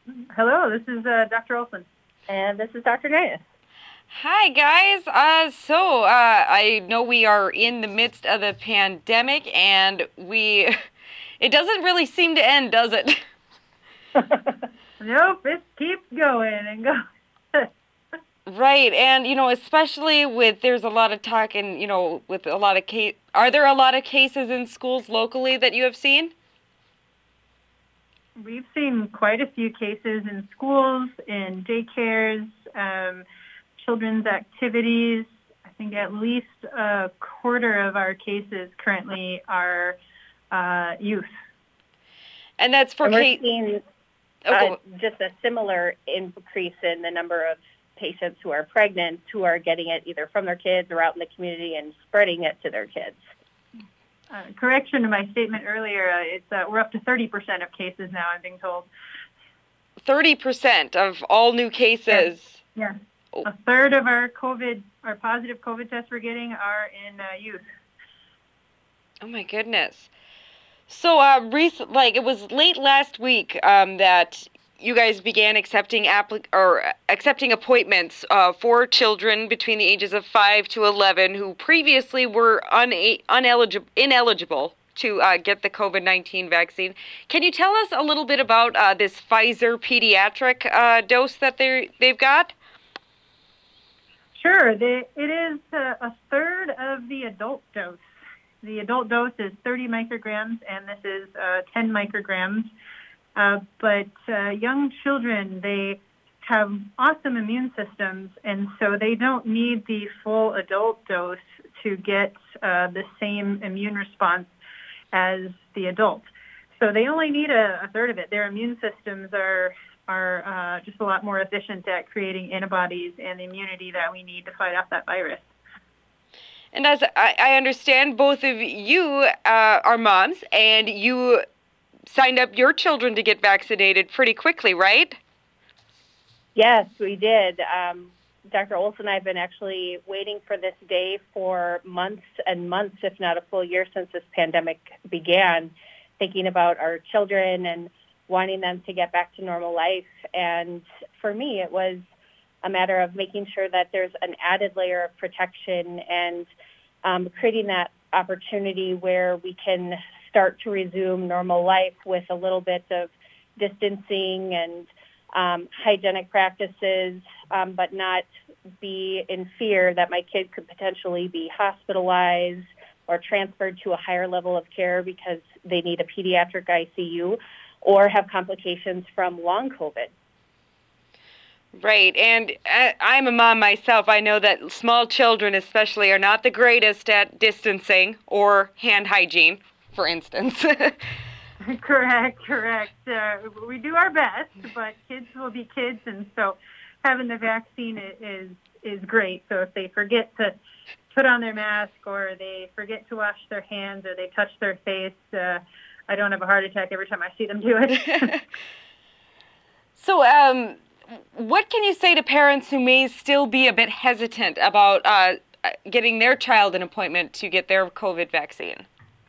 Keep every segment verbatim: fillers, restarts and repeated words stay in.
Hello, this is uh, Doctor Olson. And this is Doctor Gaius. Hi guys. Uh, so uh, I know we are in the midst of the pandemic, and we it doesn't really seem to end, does it? Nope, it keeps going and going. Right, and you know, especially with there's a lot of talk, and you know, with a lot of case, are there a lot of cases in schools locally that you have seen? We've seen quite a few cases in schools, in daycares, um, children's activities. I think at least a quarter of our cases currently are uh, youth. And that's for and we're Kate. seeing Oh, uh, go- just a similar increase in the number of patients who are pregnant who are getting it either from their kids or out in the community and spreading it to their kids. Uh, correction to my statement earlier, uh, it's uh, we're up to thirty percent of cases now, I'm being told. thirty percent of all new cases. Yeah. A third of our COVID, our positive COVID tests we're getting are in uh, youth. Oh my goodness. So, uh, recent, like it was late last week, um, that you guys began accepting applic- or accepting appointments uh, for children between the ages of five to eleven who previously were una- uneligible, ineligible to uh, get the COVID nineteen vaccine. Can you tell us a little bit about uh, this Pfizer pediatric uh, dose that they they've got? Sure. The, it is uh, a third of the adult dose. The adult dose is thirty micrograms, and this is uh, ten micrograms. Uh, but uh, young children, they have awesome immune systems, and so they don't need the full adult dose to get uh, the same immune response as the adult. So they only need a, a third of it. Their immune systems are are uh, just a lot more efficient at creating antibodies and the immunity that we need to fight off that virus. And as I, I understand, both of you uh, are moms, and you signed up your children to get vaccinated pretty quickly, right? Yes, we did. Um, Doctor Olson and I have been actually waiting for this day for months and months, if not a full year since this pandemic began, thinking about our children and wanting them to get back to normal life. And for me, it was a matter of making sure that there's an added layer of protection and um, creating that opportunity where we can start to resume normal life with a little bit of distancing and um, hygienic practices, um, but not be in fear that my kid could potentially be hospitalized or transferred to a higher level of care because they need a pediatric I C U or have complications from long COVID. Right, and I'm a mom myself. I know that small children especially are not the greatest at distancing or hand hygiene, for instance. Correct, correct. Uh, we do our best, but kids will be kids, and so having the vaccine is is great. So if they forget to put on their mask or they forget to wash their hands or they touch their face, uh, I don't have a heart attack every time I see them do it. So, um, what can you say to parents who may still be a bit hesitant about uh, getting their child an appointment to get their COVID vaccine?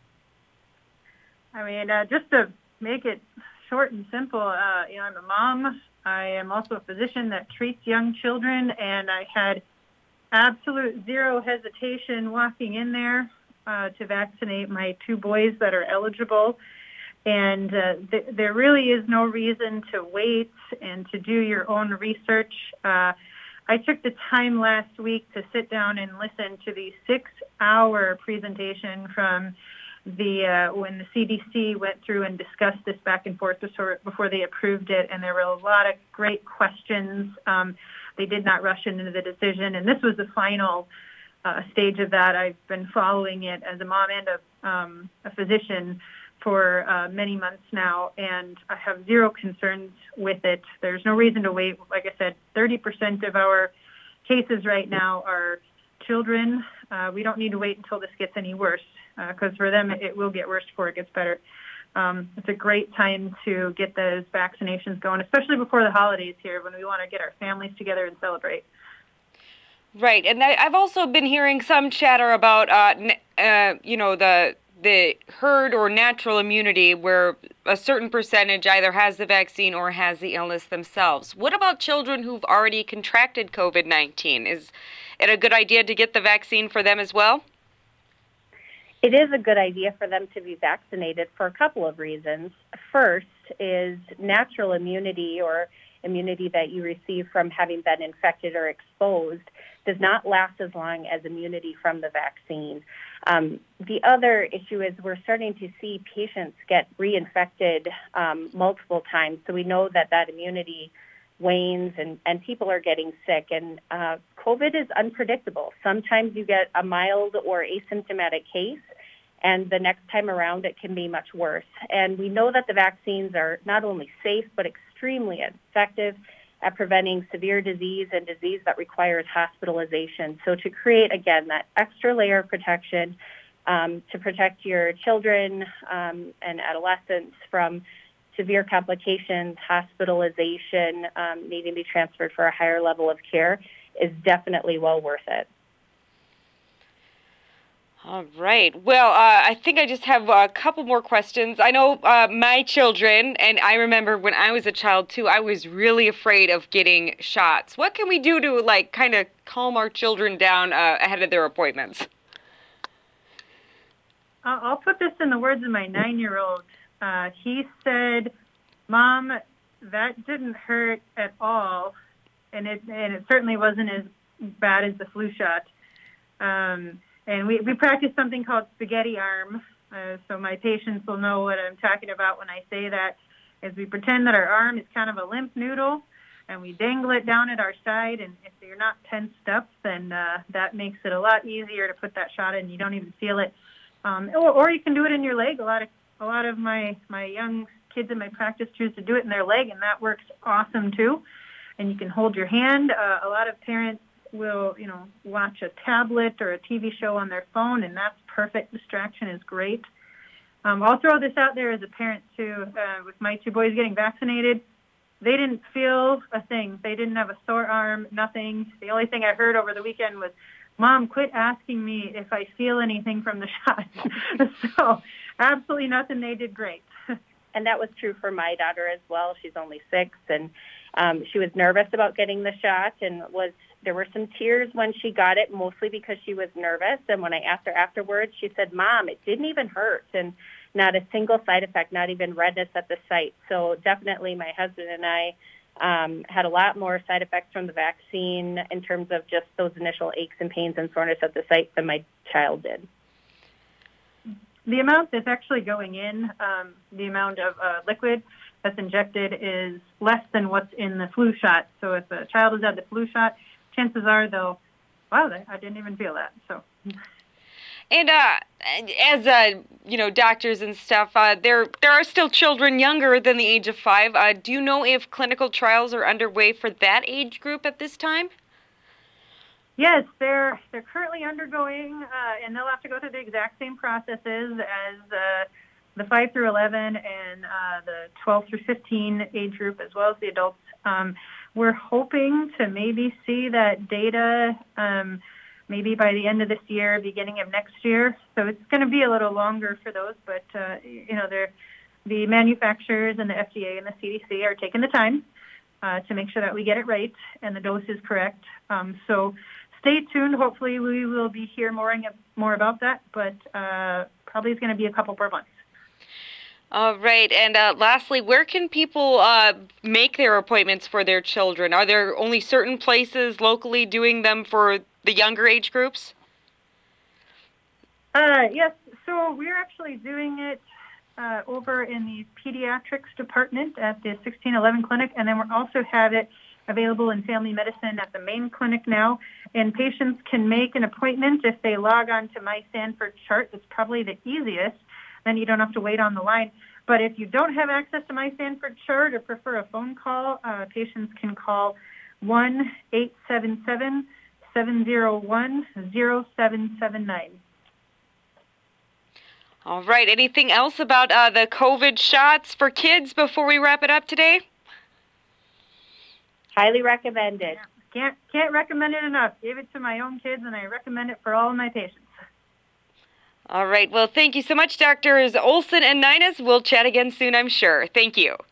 I mean, uh, just to make it short and simple, uh, you know, I'm a mom. I am also a physician that treats young children, and I had absolute zero hesitation walking in there uh, to vaccinate my two boys that are eligible. And uh, th- there really is no reason to wait and to do your own research. Uh, I took the time last week to sit down and listen to the six-hour presentation from the uh, when the C D C went through and discussed this back and forth before, before they approved it, and there were a lot of great questions. Um, they did not rush into the decision, and this was the final uh, stage of that. I've been following it as a mom and a, um, a physician for uh, many months now, and I have zero concerns with it. There's no reason to wait. Like I said, thirty percent of our cases right now are children. Uh, we don't need to wait until this gets any worse, because uh, for them it will get worse before it gets better. Um, it's a great time to get those vaccinations going, especially before the holidays here when we want to get our families together and celebrate. Right, and I, I've also been hearing some chatter about, uh, uh, you know, the the herd or natural immunity where a certain percentage either has the vaccine or has the illness themselves. What about children who've already contracted COVID nineteen? Is it a good idea to get the vaccine for them as well? It is a good idea for them to be vaccinated for a couple of reasons. First is natural immunity, or immunity that you receive from having been infected or exposed, does not last as long as immunity from the vaccine. Um, the other issue is we're starting to see patients get reinfected um, multiple times, so we know that that immunity wanes and, and people are getting sick. And uh, COVID is unpredictable. Sometimes you get a mild or asymptomatic case, and the next time around it can be much worse. And we know that the vaccines are not only safe, but extremely effective at preventing severe disease and disease that requires hospitalization. So to create, again, that extra layer of protection um, to protect your children um, and adolescents from severe complications, hospitalization, um, needing to be transferred for a higher level of care is definitely well worth it. All right. Well, uh, I think I just have a couple more questions. I know uh, my children, and I remember when I was a child too, I was really afraid of getting shots. What can we do to, like, kind of calm our children down uh, ahead of their appointments? I'll put this in the words of my nine-year-old. Uh, he said, "Mom, that didn't hurt at all, and it and it certainly wasn't as bad as the flu shot." Um, And we, we practice something called spaghetti arm, uh, so my patients will know what I'm talking about when I say that, is we pretend that our arm is kind of a limp noodle, and we dangle it down at our side, and if you're not tensed up, then uh, that makes it a lot easier to put that shot in. You don't even feel it. Um, or, or you can do it in your leg. A lot of a lot of my, my young kids in my practice choose to do it in their leg, and that works awesome too. And you can hold your hand. Uh, a lot of parents will, you know, watch a tablet or a T V show on their phone, and that's perfect. Distraction is great. Um, I'll throw this out there as a parent, too. Uh, with my two boys getting vaccinated, they didn't feel a thing. They didn't have a sore arm, nothing. The only thing I heard over the weekend was, "Mom, quit asking me if I feel anything from the shot." So absolutely nothing. They did great. And that was true for my daughter as well. She's only six, and um, she was nervous about getting the shot, and was there were some tears when she got it, mostly because she was nervous. And when I asked her afterwards, she said, "Mom, it didn't even hurt, and not a single side effect, not even redness at the site." So definitely my husband and I um, had a lot more side effects from the vaccine in terms of just those initial aches and pains and soreness at the site than my child did. The amount that's actually going in, um, the amount of uh, liquid that's injected is less than what's in the flu shot. So if a child has had the flu shot, chances are they'll, wow, I didn't even feel that. So, and uh, as uh, you know, doctors and stuff, uh, there there are still children younger than the age of five. Uh, do you know if clinical trials are underway for that age group at this time? Yes, they're they're currently undergoing, uh, and they'll have to go through the exact same processes as uh, the five through eleven and uh, the twelve through fifteen age group, as well as the adults. Um, we're hoping to maybe see that data um, maybe by the end of this year, beginning of next year. So it's going to be a little longer for those, but uh, you know, they're, the manufacturers and the F D A and the C D C are taking the time uh, to make sure that we get it right and the dose is correct. Um, so. Stay tuned. Hopefully we will be hearing more, more about that, but uh, probably it's going to be a couple more months. All right. And uh, lastly, where can people uh, make their appointments for their children? Are there only certain places locally doing them for the younger age groups? Uh, yes. So we're actually doing it uh, over in the pediatrics department at the sixteen eleven clinic, and then we also have it available in family medicine at the main clinic now. And patients can make an appointment if they log on to My Sanford Chart. It's probably the easiest. Then you don't have to wait on the line. But if you don't have access to My Sanford Chart or prefer a phone call, uh, patients can call one eight seven seven, seven zero one, zero seven seven nine. All right. Anything else about uh, the COVID shots for kids before we wrap it up today? Highly recommended. Yeah. Can't can't recommend it enough. Gave it to my own kids, and I recommend it for all of my patients. All right. Well, thank you so much, Doctors Olson and Nines. We'll chat again soon, I'm sure. Thank you.